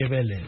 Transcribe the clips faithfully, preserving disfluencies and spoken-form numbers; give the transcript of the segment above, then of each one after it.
Ebele.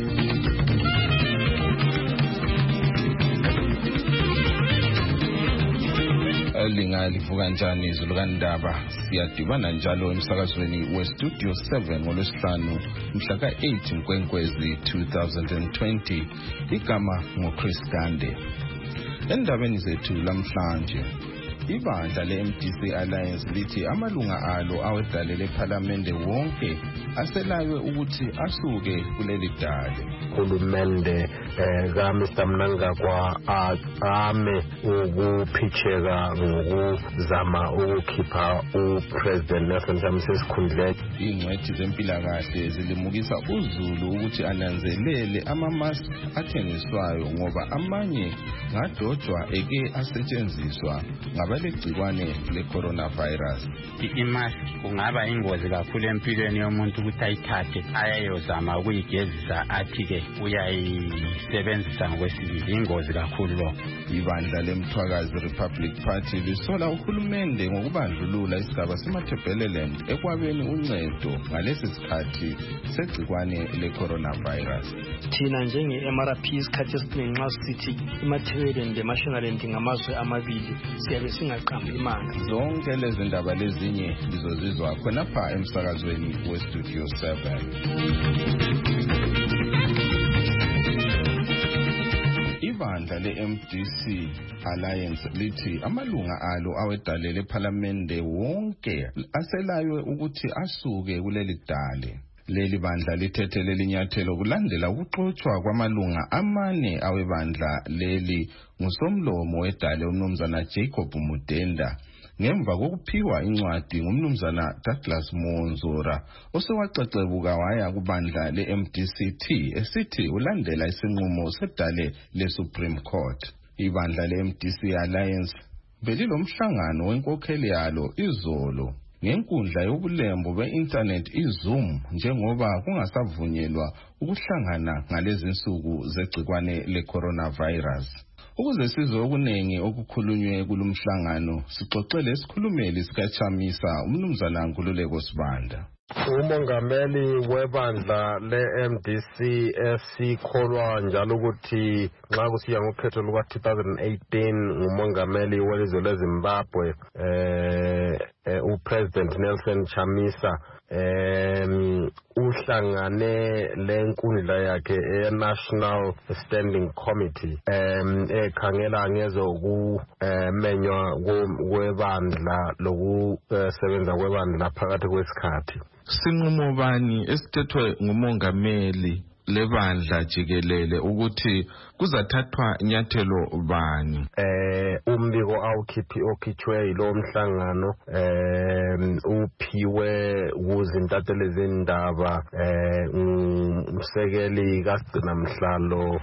Linga livuka njani izulu kaNdaba siyadibana njalo emsakazweni weStudio seven ngolwesihlanu mhla ka eight Nkwenkwezi two thousand twenty igama ngoChris Gande. Endabeni zethu lamhlanje ibandla le-M D C Alliance lithi amalunga alo awedlalele ePhalamende wonke aselayo ukuthi asuke kuleli dale. Uhulumende ka Mister Mnangagwa ame ukuphitheka ngokuzama ukukhipha uPresident Nelson Chamisa esikhundleni. Ingcwethi zempilakahle zilimukisa uZulu ukuthi ananzelele ama-mask athengiswayo ngoba amanye ngadojwa eke asetshenziswa ngabalegcikwane le-coronavirus. I-mask kungaba ingozi kakhulu empilweni yomuntu ukuthi ayithathe ayayozama ukuyigezisa athi-ke uyayisebenzisa ngokwesibili. Ingozi kakhulu lo. Ibandla leMthwakazi Republic Party lisola uhulumende ngokubandlulula isigaba seMatabeleland ekwabeni uncedo ngalesi sikhathi segcikwane le-coronavirus. Thina njenge-M R P isikhathi esiningi nxa sithi iMatabeleland leMashonaland ngamazwe amabili siyabe singaqambi imanga. Zonke lezi ndaba lezinye lizozizwa khonapha emsakazweni weStudio seven. Ibandla le-M D C Alliance lithi amalunga alo awedalele ePhalamende wonke aselayo ukuthi asuke kuleli dale. Leli bandla lithethe leli nyathelo kulandela ukuxoxwa kwamalunga amane awebandla leli ngusomlomo wedale umnumzana Jacob Mudenda ngemva kokuphiwa incwadi ngumnumzana Douglas Monzora osewaxexebuka waya kubandla le-M D C T esithi ulandela isinqumo sedale le-Supreme Court. Ibandla le-M D C Alliance belilomhlangano wenkokheli yalo izolo ngenkundla yobulembo be-internet iZoom njengoba kungasavunyelwa ukuhlangana ngalezi nsuku zegcikwane le-coronavirus. Ukuze sizwe okuningi okukhulunywe kulumhlangano sixoxele isikhulumeli sikaChamisa umnumzana Nkululeko Sibanda. Umongameli webandla le-M D C esikholwa njalo ukuthi nxa kusiya ngokhetho luka two thousand eighteen ngumongameli welizwe leZimbabwe eh uPresident Nelson Chamisa um uhlangane lenkundla yakhe e-National Standing Committee um ekhangela ngezokumenywa kwebandla lokusebenza kwebandla phakathi kwesikhathi. Sinqumo bani esithethwe ngumongameli lebandla jikelele ukuthi kuzathathwa inyathelo bani? Eh umbiko awukhiphi okhithwe yilo mhlangano eh uphiwe kuzintatheli zendaba eh umsekeli kaSigcina Mhlalo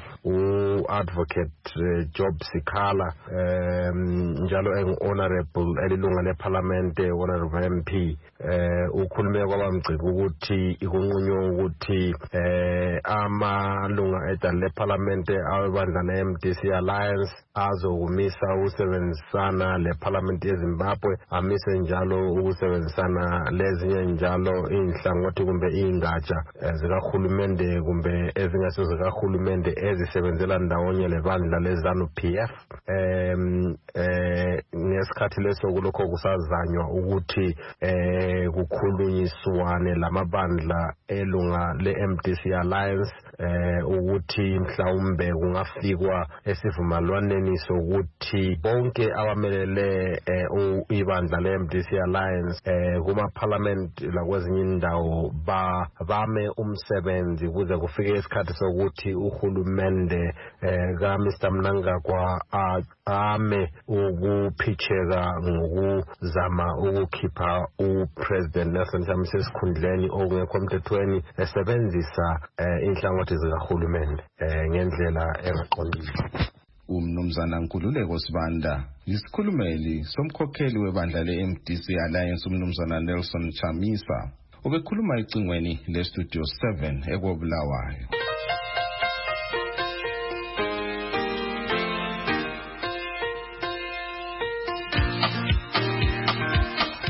u-advocate Job Sikhala eh njalo engu-honorable elilunga leParliament honorable M P eh ukhulume kwabamgciki ukuthi ikunqunywa ukuthi eh amalunga edale leParliament awebandla le-M D C Alliance azokumisa ukusebenzisana leParliament yeZimbabwe amise njalo ukusebenzisana lezinye njalo inhlangothi kumbe ingatsha zikahulumende kumbe ezingasizo zikahulumende ezisebenzela ndawonye lebandla leZANU P F. em eh ngesikhathi leso kulokho kusazanywa ukuthi eh kukhulunyiswane lamabandla elunga le-M D C Alliance eh ukuthi mhlawumbe kungafikwa esivumelwaneni sokuthi bonke abamelele ibandla le-M D C Alliance eh kuma parliament lakwezinye indawo ba bame umsebenzi kuze kufike isikhathi sokuthi uhulumende eh ka Mister Mnangagwa ame ukuphitheka ngokuzama ukukhipha uPresident Nelson Chamisa esikhundleni okungekho emthethweni esebenzisa inhlangothi zikahulumende ngendlela engaqondile. Umnumzana Nkululeko Sibanda isikhulumeli somkhokheli webandla le-M D C Alliance umnumzana Nelson Chamisa ubekhuluma icingweni leStudio seven ekobulawayo.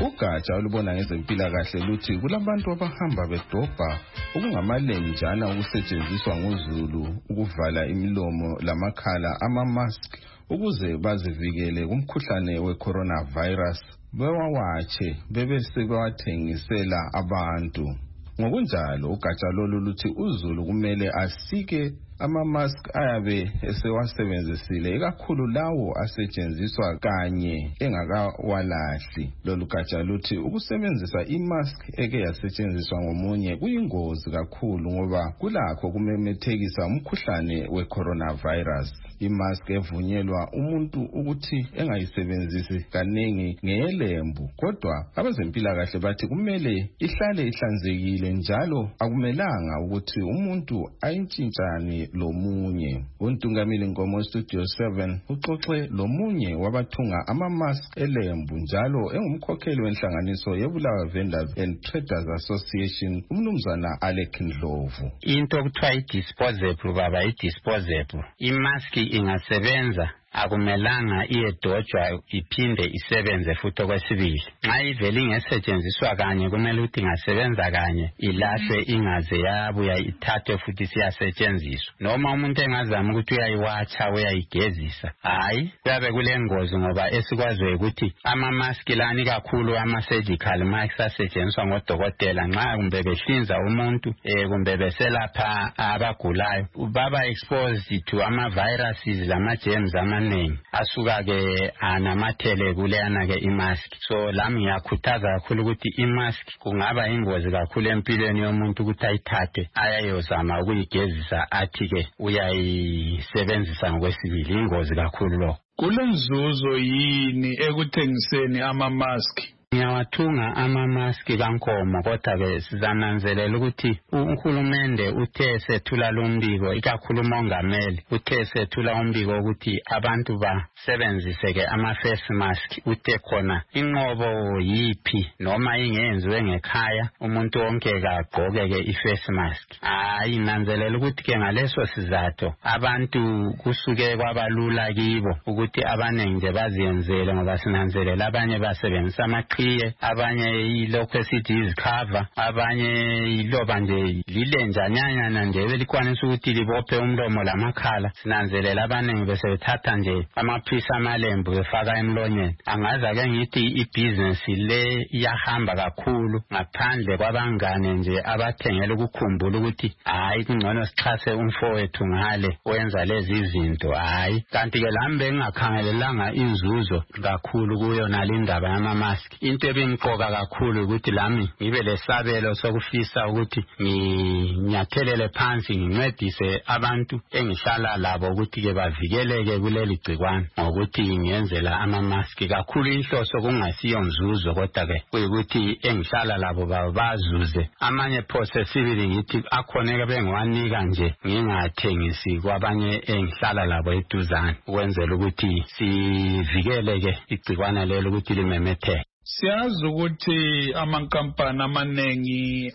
Ugatsha olubona ngezempilakahle luthi kulabantu abahamba bedobha okungamalenjana okusetshenziswa ngozulu ukuvala imilomo lamakhala ama-mask ukuze bazivikele kumkhuhlane we-coronavirus bewawatshe bebese bewathengisela abantu. Ngokunjalo ugatsha lolu luthi uzulu kumele asike ama-mask ayabe esewasebenzisile ikakhulu lawo asetshenziswa kanye engakawalahli. Lolu gatsha luthi ukusebenzisa i-mask eke yasetshenziswa ngomunye kuyingozi kakhulu ngoba kulakho kumemethekisa umkhuhlane we-coronavirus. I-mask evunyelwa umuntu ukuthi engayisebenzisi kaningi ngelembu, kodwa abezempilakahle bathi kumele ihlale ihlanzekile njalo akumelanga ukuthi umuntu ayintshintshane lomunye. Untungamili Nkomo Studio seven uxoxe lomunye wabathunga ama-mask elembu njalo engumkhokheli wenhlanganiso yeBulawayo Vendors and Traders Association umnumzana Alec Ndlovu. Into okuthiwa i-disposable baba i-disposable. I-mask ingasebenza akumelanga iyedotshwa iphinde isebenze futhi okwesibili. Nxa ivele ingesetshenziswa kanye kumele ukuthi ingasebenza kanye ilahle ingaze yabuya ithathwe futhi siyasetshenziswa. Noma umuntu engazama ukuthi uyayiwatsha uyayigezisa, hayi kuyabe kulengozi ngoba esikwaziwe ukuthi ama-mask lani kakhulu ama-surgical mask asetshenziswa ngodokotela nxa kumbe behlinza umuntu eh kumbe beselapha abagulayo baba exposed to ama-viruses lama-germs ama asuka ke anamathele kuleyana ke imask. So lami ngiyakhuthaza kakhulu ukuthi imask kungaba ingozi kakhulu empilweni yomuntu ukuthi ayithathe ayayozama ukuyigezisa athi ke uyayisebenzisa ngokwesibili. Ingozi kakhulu lo. Kulenzuzo yini ekuthengiseni ama-mask? Ngiyawathunga ama-mask kaNkomo kodwa ke sizananzelela ukuthi uhulumende uthe sethula lombiko ikakhulu umongameli uthe sethula umbiko ukuthi abantu basebenzise ke ama-face mask uthe khona inqobo yipi noma ingenziwe ngekhaya umuntu wonke kagqoke ke i-face mask. Hayi nanzelela ukuthi ke ngaleso sizathu abantu kusuke kwabalula kibo ukuthi abaningi nje baziyenzele ngoba sinanzelela abanye basebenzisa amaqhi abanye ilokho esithi izikhava abanye iloba nje lilenjanyana nje belikwanisa ukuthi libophe umlomo lamakhala. Sinanzelela abaningi bese bethatha nje amaphisi amalembu befaka emlonyeni. Angaza ke ngithi ibusiness le iyahamba kakhulu ngaphandle kwabangane nje abathengela ukukhumbula ukuthi hayi kungcono sixhase umfowethu ngale wenza lezi izinto. Hayi kanti ke lambe ngakhangelelanga inzuzo kakhulu kuyo nalindaba yama-mask. Into ebimqoka kakhulu ukuthi lami ngibe lesabelo sokufisa ukuthi nginyathelele phansi ngincedise abantu engihlala labo ukuthi ke bavikeleke kuleli gcikwane ngokuthi ngiyenzela ama-mask. Kakhulu inhloso kungasiyo nzuzo kodwa ke kuyikuthi engihlala labo bazuze. Amanye phose sibili ngithi akhoneke bengiwanika nje ngingathengisi kwabanye engihlala labo eduzane ukwenzela ukuthi sivikeleke igcikwane lelo ukuthi limemetheke. Siyazi ukuthi amankampani amanengi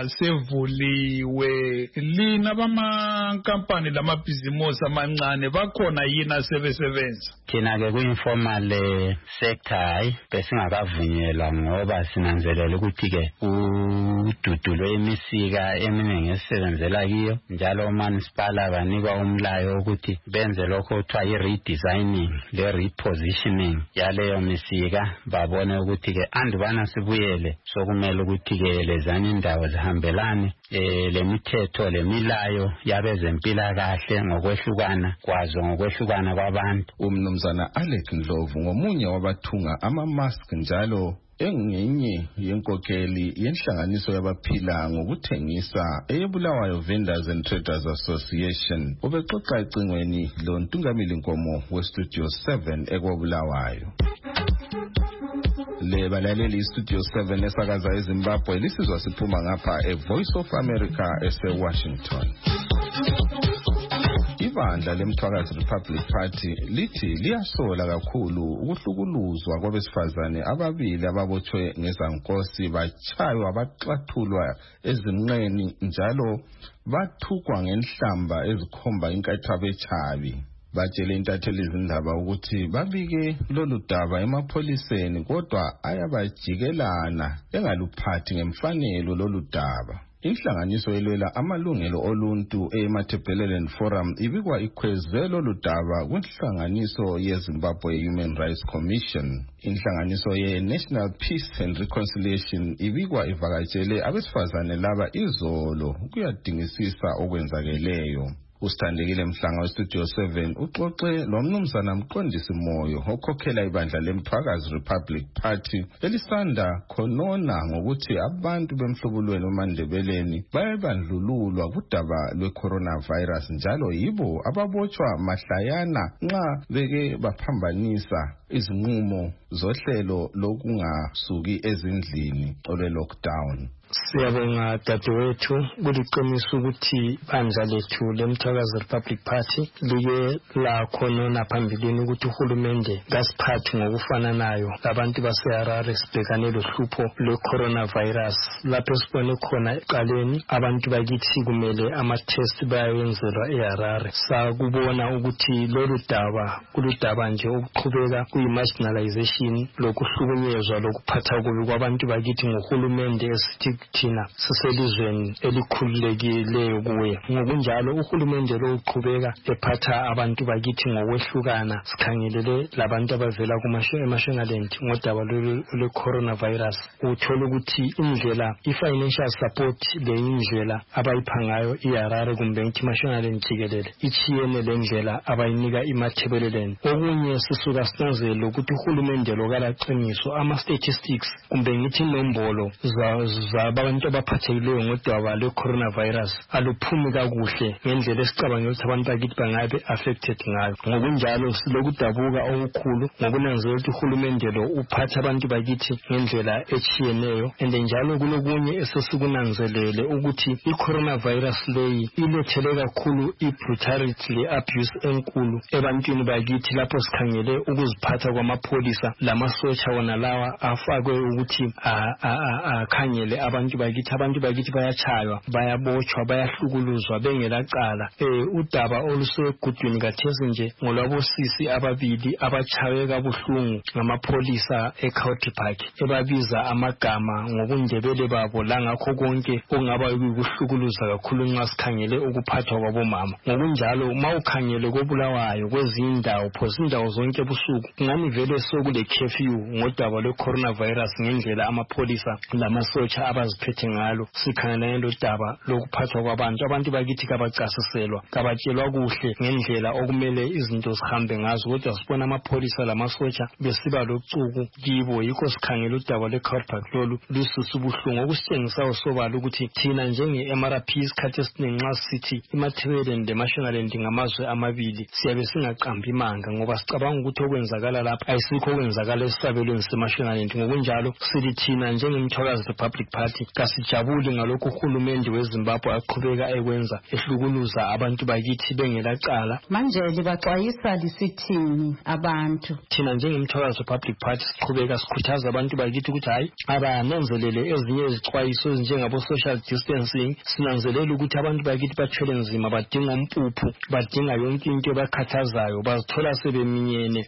asevuliwe. Lina bamankampani lamabhizimusi amancane bakhona yini asebesebenza? Thina ke ku-informal sector hayi besingakavunyelwa ngoba sinanzelela ukuthi ke ududu lwemisika eminingi esisebenzela kiyo njalo umanisipala banikwa umlayo ukuthi benze lokho kuthiwa i-redesigning le-repositioning yaleyo misika babone ukuthi ke andubana sibuyele sokumele ukuthi ke lezana indawo zihambelane eh lemithetho lemilayo yabezempilakahle ngokwehlukana kwazo ngokwehlukana kwabantu. Umnumzana Alec Ndlovu ngomunye wabathunga ama-mask njalo engenye yenkokheli yenhlanganiso yabaphila ngokuthengisa eyeBulawayo Vendors and Traders Association. Ubexoxa ecingweni lo Ntungamili Nkomo weStudio seven ekwaBulawayo. Le balaleli Studio seven esakaza eZimbabwe lisizwa siphuma ngapha eVoice of America ese-Washington. Ibandla leMthwakazi Republic Party lithi liyasola kakhulu ukuhlukuluzwa kwabesifazane ababili ababotshwe ngezankosi bachaywa baxathulwa ezinqeni njalo bathukwa ngenhlamba ezikhomba inkathabo echabi. batshele intatheli izindaba ukuthi babike lolu daba emapholiseni kodwa ayabajikelana engaluphathi ngemfanelo lolu daba. Inhlanganiso elwela amalungelo oluntu eMatabeleland Forum ibikwa ikhweze lolu daba kwinhlanganiso yeZimbabwe Human Rights Commission. Inhlanganiso ye-National Peace and Reconciliation ibikwa ivakatshele abesifazane laba izolo kuyadingisisa okwenzakeleyo. Usithandekile Mhlanga weStudio seven uxoxe lomnumzana Mqondisi Moyo okhokhela ibandla leMthwakazi Republic Party elisanda khonona ngokuthi abantu bemhlubulweni weMandebeleni bayabandlululwa kudaba lwe-coronavirus njalo yibo ababotshwa mahlayana nxa beke baphambanisa izinqumo zohlelo lokungasuki ezindlini olwe-lockdown. Siyabonga dadewethu kuliqiniso ukuthi bandla lethu leMthwakazi Republic Party like lakhonona phambilini ukuthi uhulumende kasiphathi ngokufananayo labantu baseHarare sibhekane lohlupho lwe-coronavirus. Lapho sibone khona eqaleni abantu bakithi kumele ama-test bayayenzelwa eHarare. Sakubona ukuthi lolu daba kuludaba nje okuqhubeka kuyi-marginalization lokuhlukunyezwa lokuphatha kubi kwabantu bakithi ngohulumende esithi thina siselizweni elikhululekileyo kuye. Ngokunjalo uhulumende lo uqhubeka ephatha abantu bakithi ngokwehlukana sikhangelele labantu abavela kuMashonaland ngodaba lwe-coronavirus. Uthola ukuthi indlela i-financial support le indlela abayiphangayo iHarare kumbe ngithi Mashonaland jikelele ichiyene le ndlela abayinika iMatabeleland. Okunye sisuka sinanzele ukuthi uhulumende lo kalaqiniso ama-statistics kumbe ngithi inombolo za abantu abaphathekileyo ngodaba lwe-coronavirus aluphumi kakuhle ngendlela esicabanga ukuthi abantu bakithi bangabe affected ngayo. Ngokunjalo silokudabuka okukhulu ngokunanzela ukuthi uhulumende lo uphatha abantu bakithi ngendlela echiyeneyo. And njalo kulokunye esesikunanzelele ukuthi i-coronavirus leyi ilethele kakhulu i-brutality le-abuse enkulu ebantwini bakithi lapho sikhangele ukuziphatha kwamapholisa lamasotsha wona lawa afakwe ukuthi akhangele abantu bakithi. Abantu bakithi bayachaywa, bayabotshwa, bayahlukuluzwa bengelacala. Eh udaba olusegudwini kathesi nje ngolwabosisi ababili abachawe kabuhlungu ngamapholisa eCountry Park ebabiza amagama ngokundebele babo la ngakho konke okungaba ukuhlukuluza kakhulu nxa sikhangele ukuphathwa kwabomama. Ngokunjalo mawukhangele kobulawayo kwezindawo phosi indawo zonke busuku ngani vele sokule curfew ngodaba lwe-coronavirus ngendlela amapholisa lamasotsha abaziphethe ngalo. Sikhangela lo daba lokuphathwa kwabantu abantu bakithi kabacasiselwa kabatshelwa kuhle ngendlela okumele izinto zihambe ngazo kodwa sibona amapholisa lamasotsha besiba locuku kibo. Yikho sikhangela udaba le-Court Park lolu lisusu buhlungu okusitshengisa sobala ukuthi thina njenge-M R P isikhathi esiningi nxa sithi iMatabeleland leMashonaland ngamazwe amabili siyabe singaqambi imanga ngoba sicabanga ukuthi okwenzakala lapha ayisikho okwenzakala esisabelweni seMashonaland. Ngokunjalo sithi thina njengeMthwakazi Republic Party kasijabuli ngalokho uhulumende weZimbabwe aqhubeka ekwenza ehlukuluza abantu bakithi bengelacala. Manje libaxwayisa lisithini abantu? Thina njengeMthwakazi Republic Party siqhubeka sikhuthaza abantu bakithi ukuthi hayi abananzelele ezinye izixwayiso ezinjengabo social distancing. Sinanzelela ukuthi abantu bakithi bathwele nzima, badinga umpuphu, badinga yonke into ebakhathazayo, bazithola sebeminyene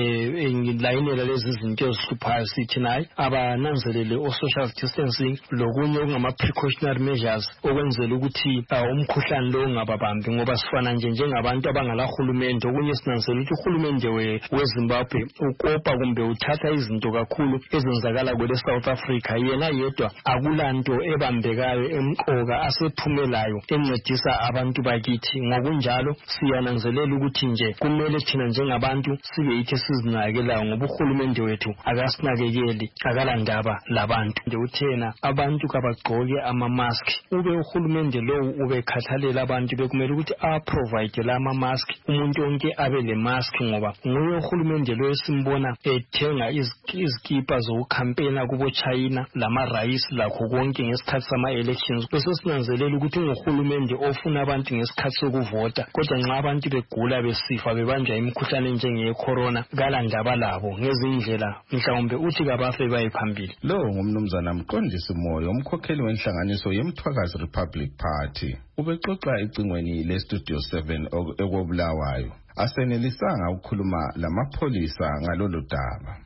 belayinela lezi zinto ezihluphayo. Sithi nayi abananzelele o social distancing lokunye okungama-precautionary measures okwenzela ukuthi umkhuhlane lo ungababambi ngoba sifana nje njengabantu abangala hulumende. Okunye sinanzela ukuthi uhulumende weZimbabwe ukopa kumbe uthatha izinto kakhulu ezenzakala kwele South Africa yena yedwa akulanto ebambekayo emqoka asephumelayo encedisa abantu bakithi. Ngokunjalo siyananzelela ukuthi nje kumele thina njengabantu sibe yithi sizinakelayo ngoba uhulumende wethu akasinakekeli, akalandaba labantu. Nje uthena abantu kabagqoke ama-mask ube uhulumende lowu ube khathalela abantu bekumele ukuthi a-provide la ama-mask umuntu onke abe le mask ngoba nguye uhulumende lo esimbona ethenga izikipa zokucampaigna kubo China lama-rice lakho konke ngesikhathi sama-elections. Bese sinanzelela ukuthi nguhulumende ofuna abantu ngesikhathi sokuvota kodwa nxa abantu begula besifa bebanjwa imikhuhlane njenge-corona kalandaba labo ngezindlela mhlawumbe uthi kabafe baye phambili. Lo ngumnumzana Mqondisi Moyo Moyo umkhokheli wenhlanganiso yeMthwakazi Republic Party ubexoxa icingweni le-Studio seven ekobulawayo asenelisanga ukukhuluma lamapholisa ngalolu daba.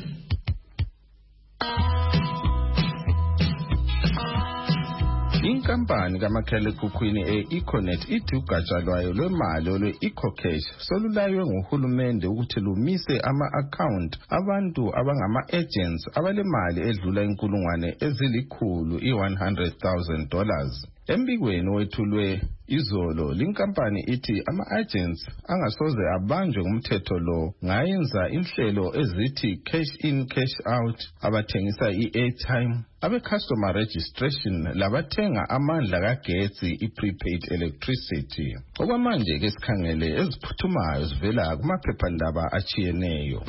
Inkampani kamakhalekhukhwini e-Econet ithi ugatsha lwayo lwemali olwe-EcoCash solulaywe nguhulumende ukuthi lumise ama-account abantu abangama-agents abalemali edlula inkulungwane ezilikhulu i-one hundred thousand dollars. Embikweni wethulwe izolo, linkampani ithi ama-agents angasoze abanjwe ngumthetho lo ngayenza inhlelo ezithi cash in cash out, abathengisa i-airtime, abe-customer registration, labathenga amandla kagetsi i-prepaid electricity. Okwamanje ke sikhangele eziphuthumayo zivela kumaphephandaba achiyeneyo.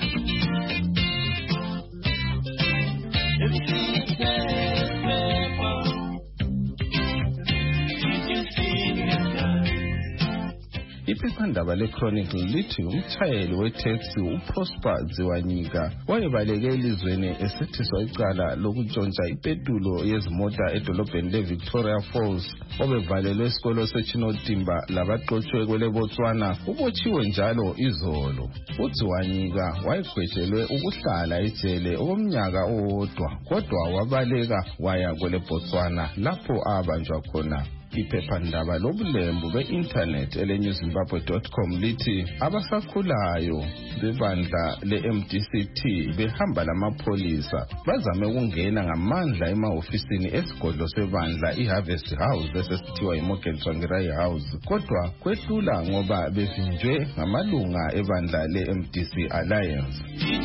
Iphephandaba le-Chronicle lithi umtshayeli wetaxi uProsper Ziwanyika wayebaleke elizweni esethiswa icala lokutshontsha ipetulo yezimota edolobheni le-Victoria Falls obevalelwe esikolo seChinotimba labaxotshwe kwele Botswana ubotshiwe njalo izolo. uZiwanyika wayegwetshelwe ukuhlala ejele okomnyaka owodwa kodwa wabaleka waya kwele Botswana lapho abanjwa khona. Iphephandaba lobulembu be-internet ele-new zimbabwe dot com lithi abasakhulayo bebandla le-M D C T behamba lamapholisa bazame ukungena ngamandla emahofisini esigodlo sebandla i-Harvest House esesithiwa yi-Morgan Tsvangirai House, kodwa kwehlula ngoba bevinjwe ngamalunga ebandla le-M D C Alliance.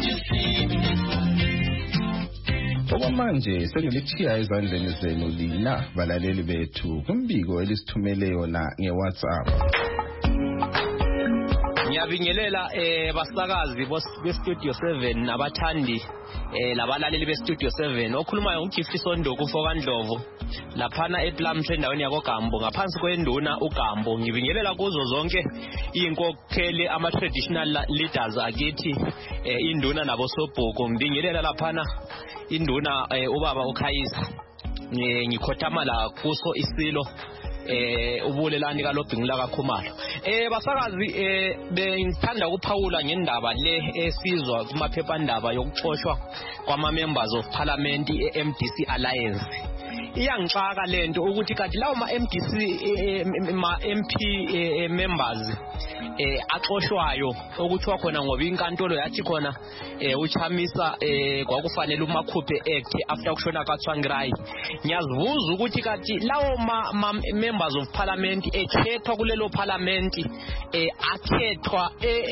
Okwamanje sengilithiya ezandleni zenu lina balaleli bethu kumbiko elisithumele yona nge-WhatsApp. Ngiyabingelela eh basakazi be-Studio seven nabathandi eh labalaleli be-Studio seven okhulumayo uGifisa Ndlovu Fokandlovu laphana ePlumtree endaweni yakoGambo ngaphansi kwenduna uGambo. Ngibingelela kuzo zonke inkokheli ama-traditional leaders akithi eh induna nabo Sobhuku. Ngibingelela laphana induna eh, ubaba uKhayisa ngikhothama la kuso isilo eh ubulelani kalobhingula kaKhumalo. Eh basakazi eh bengithanda ukuphawula ngendaba le esizwa kumaphephandaba yokuxoshwa kwama members of parliament e-M D C Alliance. Iyangixaka lento ukuthi kanti lawo ma M D C ma M P members eh axoshwayo okuthiwa khona ngoba inkantolo yathi khona eh uchamisa eh kwakufanele umakhuphe act after kushona kaTsvangirai. Ngiyazibuza ukuthi kanti lawo ma members of parliament ekhethwa kulelo parliament eh akhethwa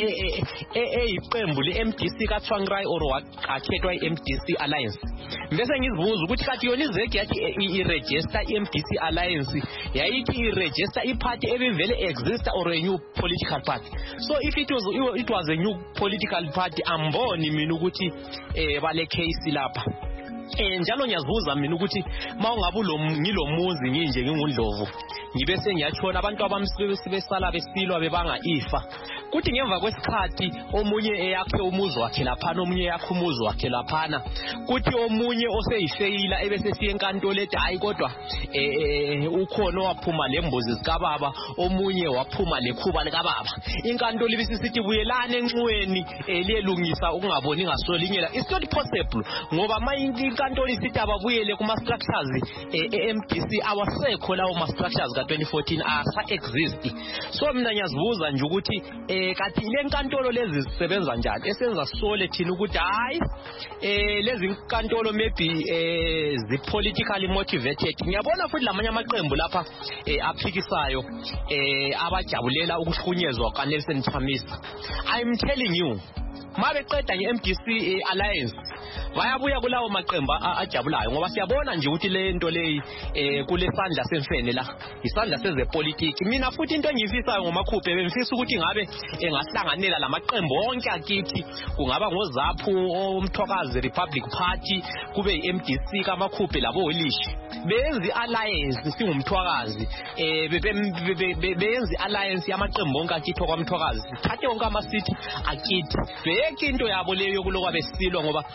eyiqembu le-M D C kaTsvangirai or akhethwa i-M D C Alliance. Bese ngizibuza ukuthi kanti yona izeki yathi i-register i-M D C Alliance yayithi i-register i-party ebivele exist or a new political party. So if it was it was a new political party, amboni mina ukuthi eh bale case lapha. Eh njalo ngiyazibuza mina ukuthi mawungabulo ngilomuzi nginje ngingundlovu ngibe sengiyatshona abantu abamsibe besala besilwa bebanga ifa kuthi ngemva kwesikhathi omunye eyakhe umuzi wakhe laphana omunye yakhe umuzi wakhe laphana kuthi omunye oseyifeyila ebese siye enkantolo ethi hayi kodwa eh ukhona waphuma lembuzi zikababa omunye waphuma lekhuba likababa inkantolo ibisisithi buyelane enxweni eliyelungisa ukungaboni ngasolingela. It's not possible ngoba manje inkantolo isithi ababuyele kuma structures e-M D C awasekho lawo ma structures ka twenty fourteen asa exist. So mina ngiyazibuza nje ukuthi eh kathi le nkantolo lezi zisebenza njani esenza sole thina ukuthi hayi eh lezi nkantolo maybe eh zi politically motivated. Ngiyabona futhi lamanye amaqembu lapha eh aphikisayo eh abajabulela ukuhlunyezwa kaNelson Chamisa. I'm telling you mabeqeda nge-M D C Alliance bayabuya kulawo maqemba ajabulayo ngoba siyabona nje ukuthi le nto leyi eh kulesandla semfene la isandla sezepolitiki. Mina futhi into engiyifisayo ngomakhuphe bengifisa ukuthi ngabe engahlanganela lamaqembu onke akithi kungaba ngoZaphu oMthwakazi Republic Party kube i-M D C kamakhuphe labo Olishi benzi alliance singumthwakazi eh benzi alliance yamaqembu onke akithi kwaMthwakazi thathe onke ama city akithi beke into yabo leyo kulokwa besilwa ngoba at the end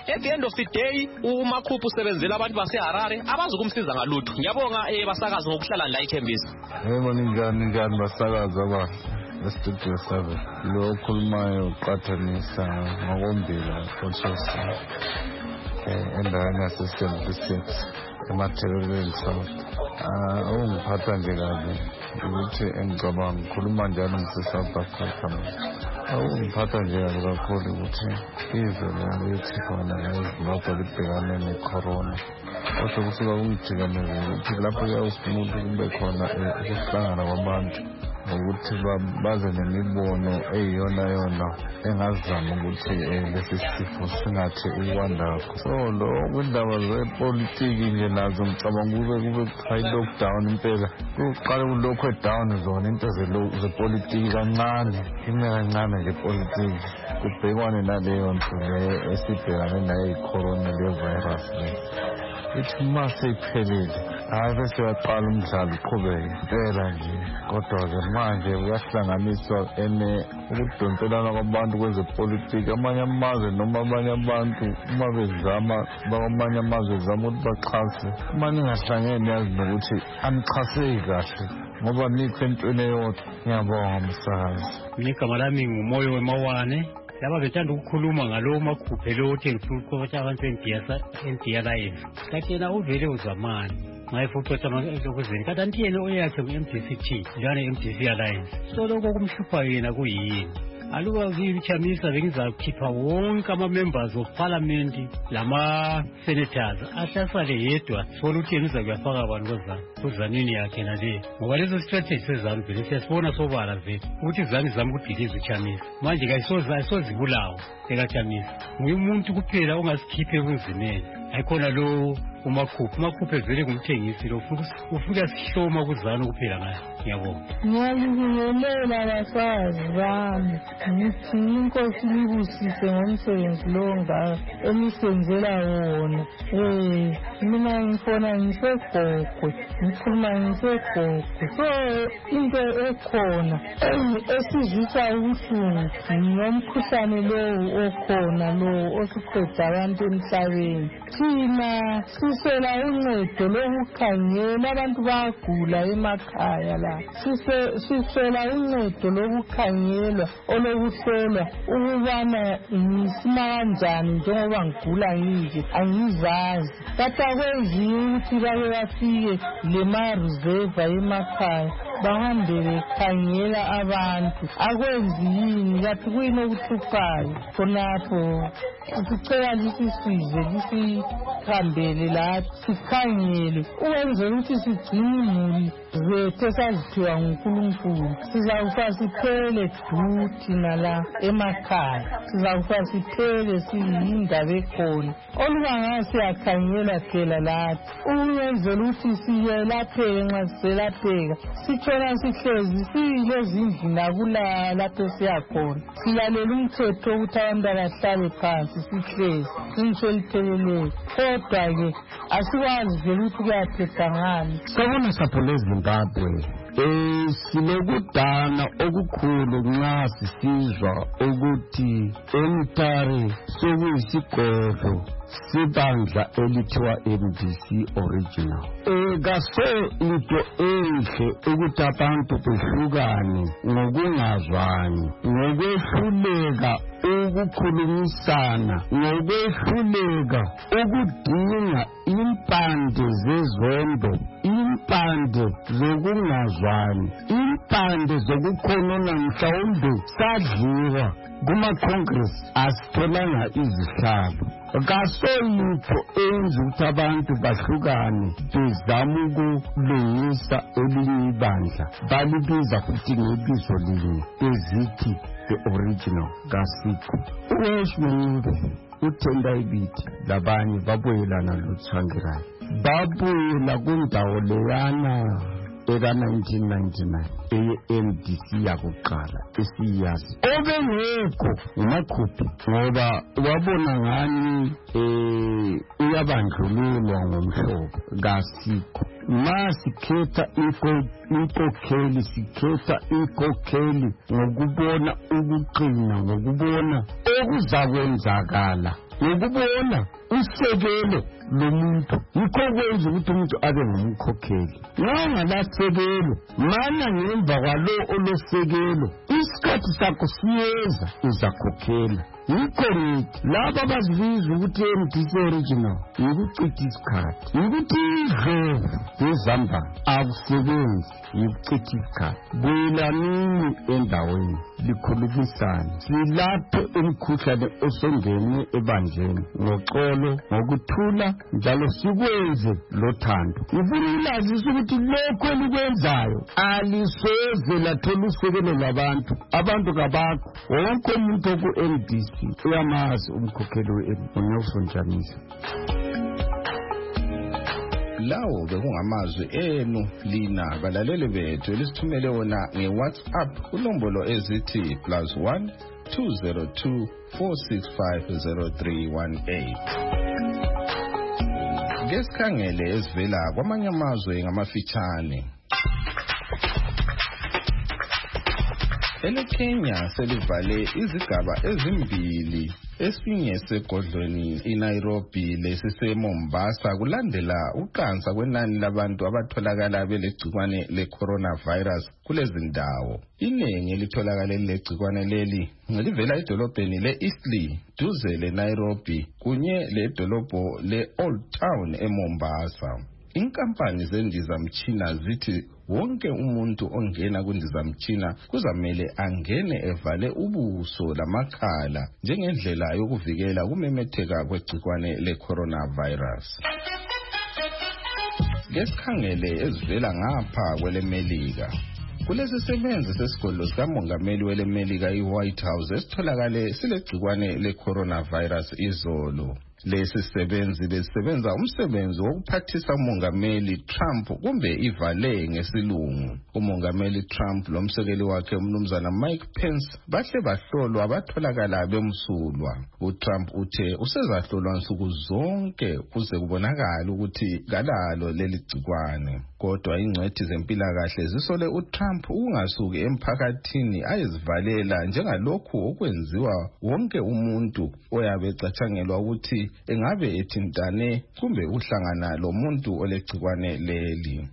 of the day uMakhuphu usebenzela abantu baseHarare abazi ukumsiza ngalutho. Ngiyabonga basakazi ngokuhlala la iThembisa. Yebo ninjani njani basakazi aba Studio seven. Lo khulumayo uqhathanisa ngokombila konsosi. Eh endaweni yase six eMatheleleni South. Ah ungiphatha nje kabi ukuthi engicabanga ukukhuluma njalo ngise-South Africa. Awungiphatha nje kabi kakhulu ukuthi izwe lelithi khona eZimbabwe libhekane ne-corona. Kodwa kusuka kungijikamele ukuthi lapho kuyawufuna ukuthi kube khona ukuhlangana kwabantu ukuthi baze nemibono eyiyona yona engazama ukuthi lesi sifo singathi ukwandakho. So lo kwindaba zepolitiki nje nazo ngicabanga kube kube high lockdown impela kuqala kulokho down zona into zepolitiki kancane ime kancane nje politiki kubhekwane naleyo nto le esibhekane nayo i-corona le virus le ithi mase iphelile hayi bese yaqala umdlalo uqhubeke impela nje kodwa-ke manje kuyahlanganiswa ene ukudonselana kwabantu kwezepolitiki amanye amazwe noma abanye abantu uma bezama bakwamanye amazwe bezama ukuthi baxhase uma ningahlangene yazi nokuthi anixhaseki kahle ngoba nikho entweni eyodwa. Ngiyabonga msakazi. Igama lami nguMoyo Wemawane. Laba bethanda ukukhuluma ngalo Makhuphe lo othi ngifuna abantu eNdiya Alliance. Kanti yena uvele uzamani ngayifuqetha lokuzeni kanti anti yena oyakhe ku-M D C T njalo i-M D C Alliance. So lokho kumhlupha yena kuyini? Aluba ziyichamisa bengizakhipha wonke ama-members of parliament lama-senators ahlasale yedwa sibona ukuthi yena uza kuyafaka abantu kozani kuzanini yakhe nale ngoba lezo strategy sezanu vele siyasibona sobala vele ukuthi izani zami ukudiliza uchamisa manje ayisozibulawo ekachamisa nguye umuntu kuphela ongasikhiphe ebunzimeni ayikhona lo uMakhuphe. uMakhuphe vele ngumthengisi lo ufuna sihloma kuzana kuphela ngayo. Ngiyabonga. Ngiyabingelela bafazi bami ngithi inkosi libusise ngomsebenzi lo ngaka emisenzela wona. Eh mina ngifona ngisegogo ngikhuluma ngisegogo so into ekhona esizisa ubuhlungu ngomkhuhlane lo okhona lo osuqeda abantu emhlabeni. Thina sisela uncedo lokukhangela abantu bagula emakhaya la sisela uncedo lokukhangelwa olokuhlolwa ukubana ngisima kanjani njengoba ngigula nje angizazi kata kwenziwe ukuthi babe bafike lema-reserve emakhaya bahambe bekhangela abantu akwenzi yini kathi kuyini okuhluphayo khonapho sicela lisisizwe lisihambele lathi sikhangele ukwenzela ukuthi sigcine imuli zethu esaziphiwa nguNkulunkulu. Sizawufa siphele duthi nala emakhaya sizawufa siphele siyindaba ekhona olubanga siyakhangela phela lathi ukwenzela ukuthi siyelapheke nxa siselapheka sitshona sihlezi siyilezi ndlu nakulala lapho siyakhona silalela umthetho ukuthi abantu abahlale phansi sihlezi intsho elipheleleyo kodwa-ke asikwazi vele ukuthi kuyaphetha ngani. Sabona sapho leZimbabwe eh sinokudana okukhulu nxa sisizwa ukuthi eMtare sokuyisigodlo sibandla elithiwa M D C Original. Eh kaso into enhle ukuthi abantu behlukane ngokungazwani ngokwehluleka ukukhulumisana ngokwehluleka ukudinga impande zezondo impande zokungazwani impande zokukhonona mhlawumbe sadliwa kuma-congress asitholanga izihlalo kasoyitho enza ukuthi abantu bahlukane bezama ukulungisa elinye ibandla balibiza futhi ngebizo linye bezithi the original kasikho uweshmende uthenda ibithi labanye babuyelana loTsvangirai babuyela kundawo leyana eka-nineteen ninety-nine eye-M D C yakuqala esiyazi obengekho uMakhuphe ngoba wabona ngani eh uyabandlululwa ngomhlobo kasikho ma sikhetha inkokheli sikhetha inkokheli ngokubona ukuqina ngokubona okuzakwenzakala ngokubona usekelo lomuntu yikho kwenza ukuthi umuntu abe ngumkhokheli. Ngangalasekelo mana ngemva kwalo olosekelo isikhathi sakho siyeza uzakhokhela. Yikho ngithi laba abazibiza ukuthi M D C original yikucitha isikhathi, yikuthi idlovu lezamba akusebenzi, yikucitha isikhathi. Buyelanini endaweni likhulumisane silaphe umkhuhlane osongene ebanjeni ngoxolo ngokuthula njalo sikwenze lothando. Ngifuna ulazisa ukuthi lokho elikwenzayo alisoze lathola usekelo labantu, abantu kabakho. Wonke umuntu oku M D C uyamazi umkhokheli we-Nelson Jamisa. Lawo bekungamazwi enu lina balaleli bethu elisithumele wona nge-WhatsApp kunombolo ezithi plus one two zero two four six five zero three one eight. Ngesikhangele ezivela kwamanye amazwe ngamafitshane. EleKenya selivale izigaba ezimbili, esinye segodlweni iNairobi lesiseMombasa kulandela uqansa kwenani labantu abatholakala belegcikwane le-coronavirus kulezi ndawo. Inengi elitholakala lelegcikwane leli ngelivela edolobheni le-Eastleigh duze leNairobi kunye ledolobho le-Old Town eMombasa. Inkampani zendizamtshina zithi wonke umuntu ongena kundizamtshina kuzamele angene evale ubuso lamakhala njengendlela yokuvikela ukumemetheka kwegcikwane le-coronavirus. Ngesikhangele ezivela ngapha kweleMelika. Kulesisebenzi sesigodlo sikamongameli weleMelika i-White House esitholakale silegcikwane le-coronavirus izolo. Lesi sisebenzi besisebenza umsebenzi wokuphathisa umongameli Trump kumbe ivale ngesilungu. Umongameli Trump lomsekeli wakhe umnumzana Mike Pence bahle bahlolwa abatholakala bemsulwa. uTrump uthe usezahlolwa nsuku zonke kuze kubonakala ukuthi kalalo leli gcikwane. Kodwa ingcwethi zempilakahle zisole uTrump ungasuki emphakathini ayezivalela njengalokhu okwenziwa wonke umuntu oyabe ecatshangelwa ukuthi engabe ethintane kumbe uhlangana lomuntu olegcikwane leli.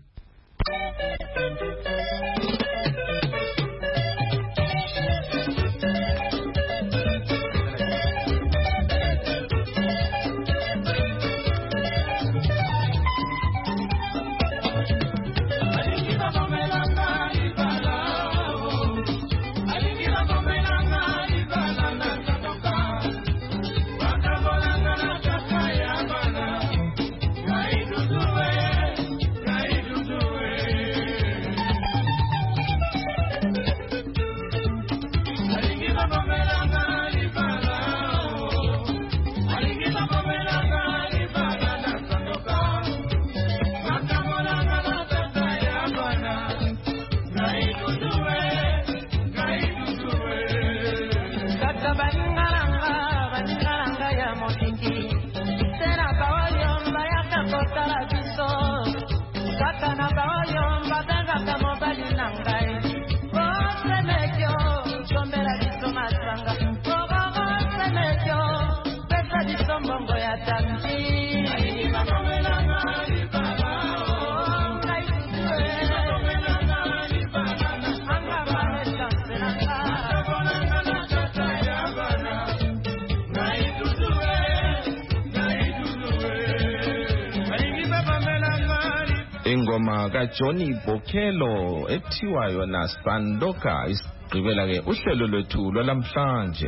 Ingoma kaJohnny Bokhelo ethiwa yona Sandoka isigqibela ke uhlelo lwethu lwalamhlanje.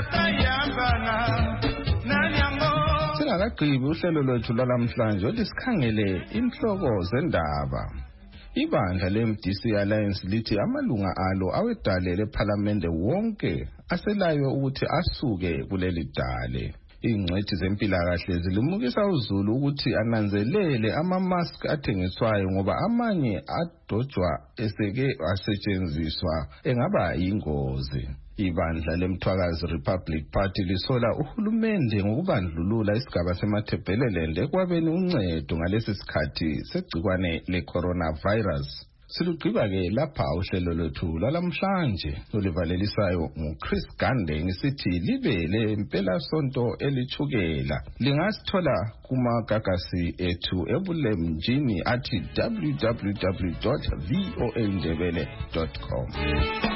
Singakagqibi uhlelo lwethu lwalamhlanje olisikhangele inhloko zendaba. Ibandla le-M D C Alliance lithi amalunga alo awedale lePhalamende wonke aselayo ukuthi asuke kuleli dale. Ingcwethi zempilakahle zilimukisa uZulu ukuthi ananzelele ama-mask athengiswayo ngoba amanye adojwa eseke asetshenziswa engaba yingozi. Ibandla leMthwakazi Republic Party lisola uhulumende ngokubandlulula isigaba semaThebhelelende ekwabeni uncedo ngalesi sikhathi segcikwane le-coronavirus. Silugqiba ke lapha uhlelo lwethu lalamhlanje olivalelisayo nguChris Gande ngisithi libe lempela sonto elithukela. Lingasithola kumagagasi ethu ebulemnjini athi w w w dot voa ndebele dot com.